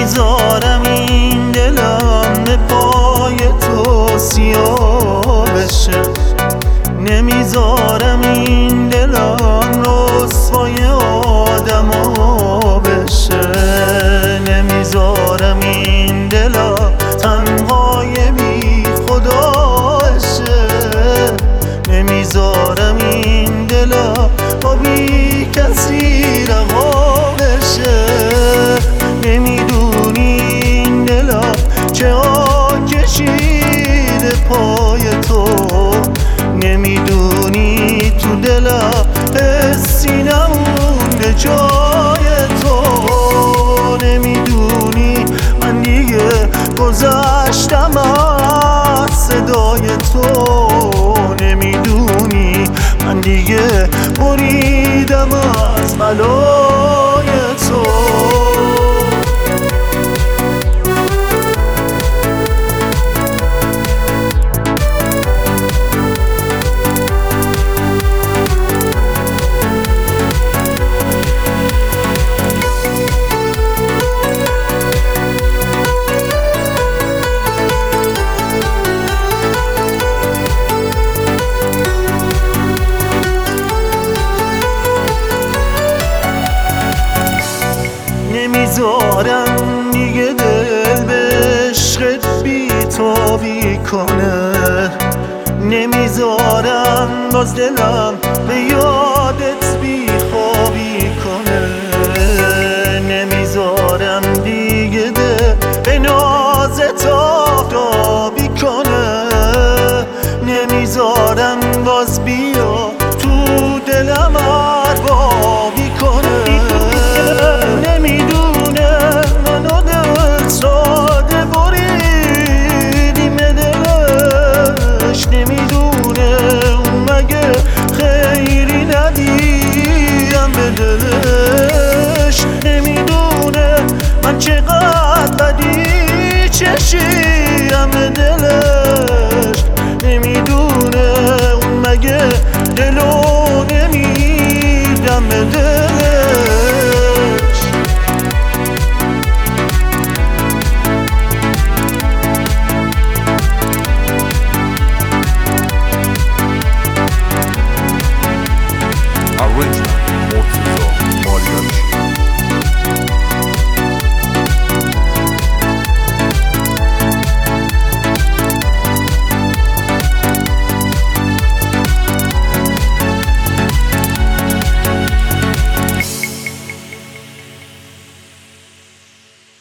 نمیذارم این دلم به پای تو سیاه بشه، نمیذارم این دلم رسوای آدما بشه، نمیذارم این دلم تنهای بی خدا شه، نمیذارم این دلم با بی کسی رها بشه. نمیدونی این دلم چه ها کشیده پای تو، نمیدونی تو دلم حسی نمونده جای تو، نمیدونی من دیگه گذشتم از صدای تو، نمیدونی من دیگه بریدم از بلای تو. نمیذارم دیگه دل به عشقت بی‌تابی کنه، نمیذارم باز دلم به یادت بی‌خوابی کنه، نمیذارم دیگه دل به نازت آفتابی کنه، نمیذارم باز بیا تو دلم اربابی کنه. خیری ندیم به دلش، نمیدونه من چقدر بدی چشیم به دلش، نمیدونه اون مگه دلو نمیدم به دلش.